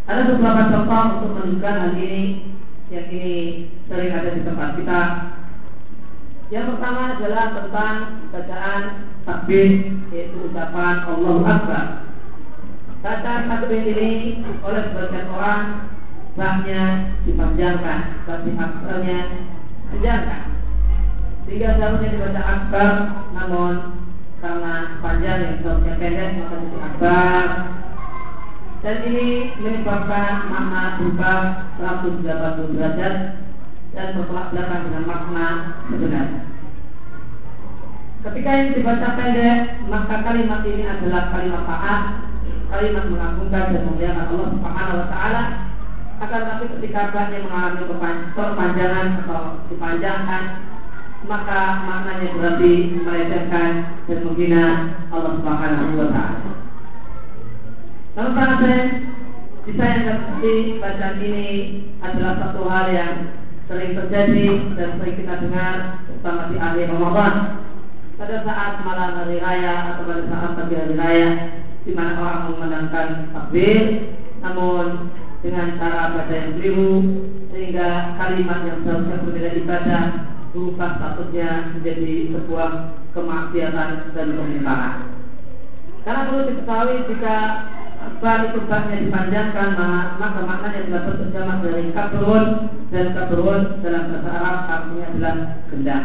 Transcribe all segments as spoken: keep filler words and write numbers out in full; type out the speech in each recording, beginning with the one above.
Ada beberapa contoh untuk menunjukkan hal ini yang ini sering ada di tempat kita. Yang pertama adalah tentang bacaan takbir, yaitu ucapan Allahu Akbar. Bacaan takbir ini oleh sebagian orang baknya dipanjangkan, tapi akbarnya dipanjangkan, sehingga seharusnya dibaca akbar, namun karena panjang yang seharusnya pendek maka jadi akbar. Dan ini menyebabkan makna berubah seratus delapan puluh derajat dan bertolak belakang dengan makna sebenarnya. Ketika ini dibaca pendek, maka kalimat ini adalah kalimat taat, kalimat mengagungkan dan memuliakan Allah Subhanahu wa taala. Akan tetapi ketika baknya mengalami perpanjangan atau dipanjangkan, maka maknanya berarti melecehkan dan menghina Allah Subhanahu wa taala. Namun sangat sayang, disayangkan seperti bacaan ini adalah satu hal yang sering terjadi dan sering kita dengar, terutama di akhir Ramadan, pada saat malam hari raya atau pada saat pagi hari raya, di mana orang memandangkan takbir, namun dengan cara baca yang keliru, sehingga kalimat yang seharusnya berbeda ibadah berubah statusnya menjadi sebuah kemaksiatan dan pemungkaran. Karena perlu diketahui jika akbar itu baknya dipanjangkan, maka maknanya adalah berterjemah dari kabrun, dan kabrun dalam bahasa Arab artinya adalah gendak.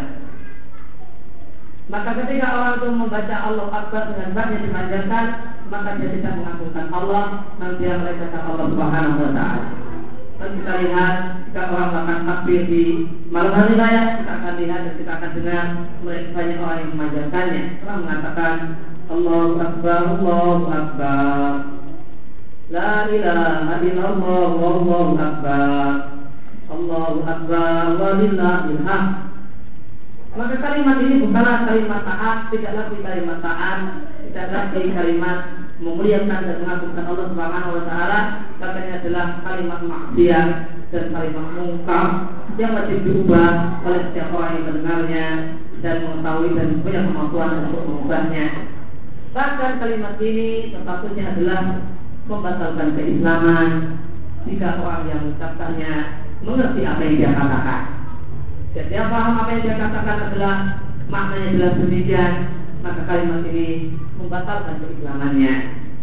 Maka ketika orang itu membaca Allah Akbar dengan baknya dipanjangkan, maka dia tidak mengagungkan Allah, namun dia melecehkan Allah Subhanahu wa taala. Dan kita lihat jika orang melakukan takbir di malam hari raya, kita akan lihat dan kita akan dengar mereka banyak orang yang memanjangkannya. Orang mengatakan Allahu Akbar, Allahu Akbar, La ilaha illallah, Allahu Akbar, Allahu Akbar, walillahil hamd. Maka kalimat ini bukanlah kalimat taat, tidak lagi kalimat taat, tidak lagi kalimat memuliakan dan mengagungkan Allah Subhanahu wa taala, bahkan adalah kalimat maksiat dan kalimat mungkar yang wajib diubah oleh setiap orang yang mendengarnya dan mengetahui dan punya kemampuan untuk mengubahnya. Bahkan kalimat ini statusnya adalah membatalkan keislaman jika orang yang mengucapkannya mengerti apa yang dia katakan. Dan dia paham apa yang dia katakan adalah maknanya adalah demikian, maka kalimat ini membatalkan keislamannya.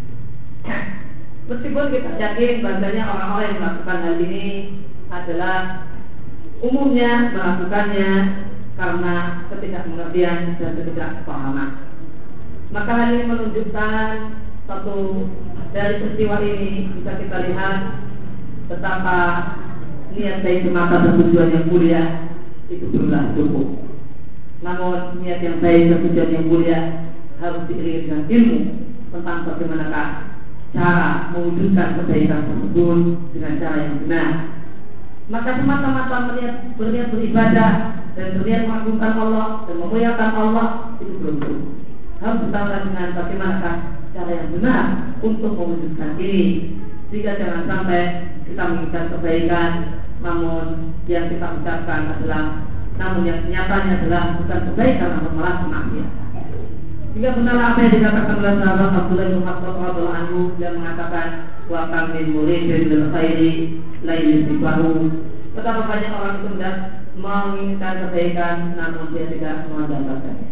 Meskipun kita yakin bahasanya orang-orang yang melakukan hal ini adalah umumnya melakukannya karena ketidakmengertian dan ketidakpahaman, maka hal ini menunjukkan satu dari peristiwa ini bisa kita lihat betapa niat baik semata dan tujuan yang mulia itu belumlah cukup. Namun niat yang baik dan tujuan yang mulia harus diiringi dengan ilmu tentang bagaimanakah cara mewujudkan kebaikan tersebut dengan cara yang benar. Maka semata-mata berniat, berniat beribadah dan berniat mengagungkan Allah dan memuliakan Allah itu belum cukup. Harus ditambah dengan bagaimanakah cara yang benar untuk mewujudkan ini, sehingga jangan sampai kita menginginkan kebaikan, namun yang kita ucapkan adalah, namun yang nyatanya adalah bukan kebaikan namun malah kemaksiatan. Jika benar apa yang dikatakan oleh sahabat Abdullah bin Mas'ud radhiyallahu anhu, dia mengatakan wa kam min muridin lil khairi la yusibahu. Betapa banyak orang itu hendak menginginkan kebaikan namun dia tidak mendapatkannya.